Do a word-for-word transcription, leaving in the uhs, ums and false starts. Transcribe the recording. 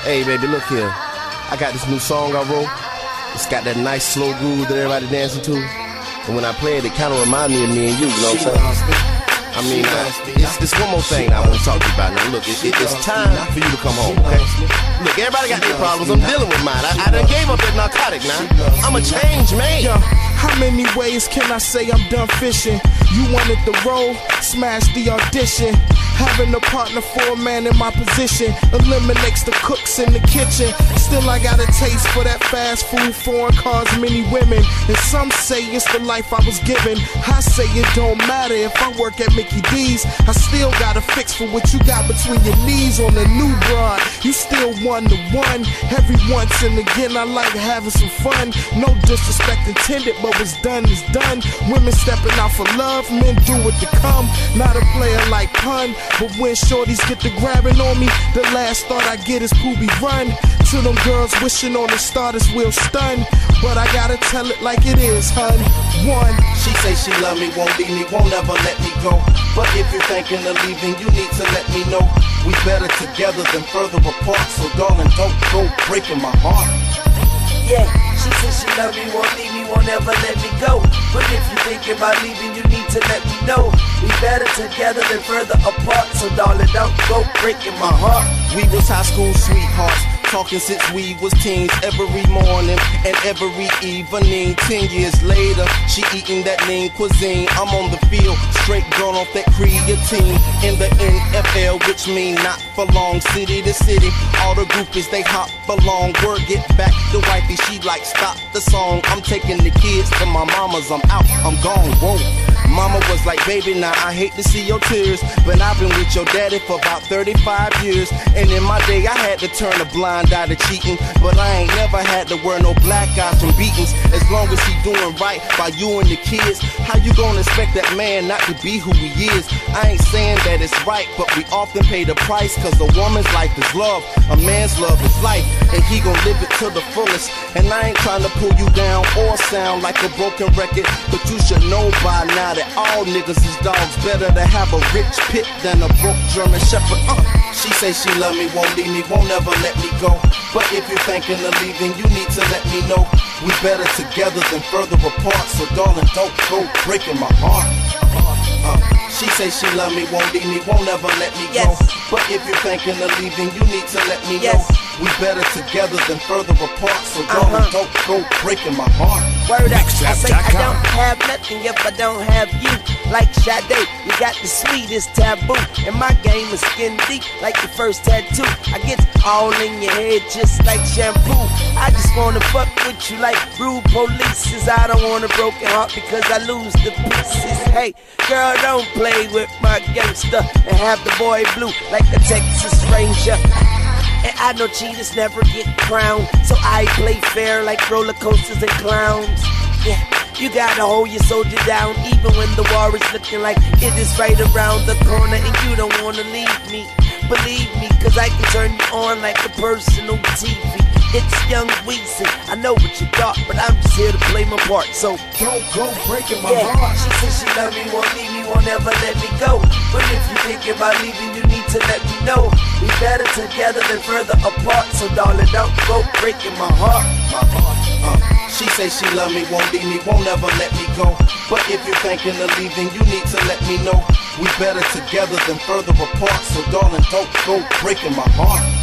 Hey, baby, look here. I got this new song I wrote. It's got that nice slow groove that everybody dancing to. And when I play it, it kind of reminds me of me and you, you know what I'm saying? I mean, uh, it's, it's one more thing I want to talk to you about. Now, look, it, it, it's time for you to come home, okay? Look, everybody got their problems. I'm dealing with mine. I, I done gave up that narcotic now. I'm a changed man. Yo, how many ways can I say I'm done fishing? You wanted the role, smash the audition. Having a partner for a man in my position eliminates the cooks in the kitchen. Still I got a taste for that fast food, foreign cars, many women. And some say it's the life I was given. I say it don't matter if I work at Mickey D's. I still got a fix for what you got between your knees on the new broad. You still one to one. Every once and again I like having some fun. No disrespect intended, but what's done is done. Women stepping out for love, men do it to come. Not a player like Pun, but when shorties get to grabbing on me, the last thought I get is Poobie run. To them girls wishing on the starters will stun. But I gotta tell it like it is, hun. One. She say she love me, won't leave me, won't ever let me go. But if you're thinking of leaving, you need to let me know. We better together than further apart. So darling, don't go breaking my heart. Yeah, she said she love me, won't leave me, won't ever let me go. But if you thinking about leaving, you need to let me know. We better together than further apart. So darling, don't go breaking my heart. We was high school sweethearts, talking since we was teens. Every morning and every evening. Ten years later, she eating that lean cuisine. I'm on the field, straight gone off that creatine. In the N F L, which mean not for long. City to city, all the groupies, they hop along. Word get back to wifey, she like stop the song. I'm taking the kids to my mama's, I'm out, I'm gone, whoa. Mama was like, baby, now I hate to see your tears, but I've been with your daddy for about thirty-five years. And in my day, I had to turn a blind eye to cheating, but I ain't never had to wear no black eyes from beatings. As long as he doing right by you and the kids, how you gonna expect that man not to be who he is? I ain't saying that it's right, but we often pay the price, cause a woman's life is love, a man's love is life, and he gon' live it to the fullest. And I ain't trying to pull you down or sound like a broken record, but you should know by now that all niggas is dogs. Better to have a rich pit than a broke German shepherd. uh. She say she love me, won't leave me, won't ever let me go. But if you're thinking of leaving, you need to let me know. We better together than further apart. So darling, don't go breaking my heart. uh. She say she love me, won't leave me, won't ever let me Yes. go. But if you're thinking of leaving, you need to let me Yes. know. We better together than further apart. So darling, Uh-huh. don't go breaking my heart. Word up, I say I don't have nothing if I don't have you. Like Sade, you got the sweetest taboo. And my game is skin deep like the first tattoo. I get all in your head just like shampoo. I just wanna fuck with you like rude polices. I don't want a broken heart because I lose the pieces. Hey, girl, don't play with my gangster and have the boy blue like a Texas Ranger. And I know cheaters never get crowned, so I play fair like roller coasters and clowns. Yeah, you gotta hold your soldier down even when the war is looking like it is right around the corner and you don't wanna leave me. Believe me, cause I can turn you on like a personal T V. It's Young Weezy, I know what you thought, but I'm just here to play my part, so Don't go breaking my yeah, heart. she said she love me, won't leave me, won't ever let me go. But if you thinking about leaving, you need to let me know. We better together than further apart. So darling, don't go breaking my heart. My heart, uh. She say she love me, won't leave me, won't ever let me go. But if you're thinking of leaving, you need to let me know. We better together than further apart. So darling, don't go breaking my heart.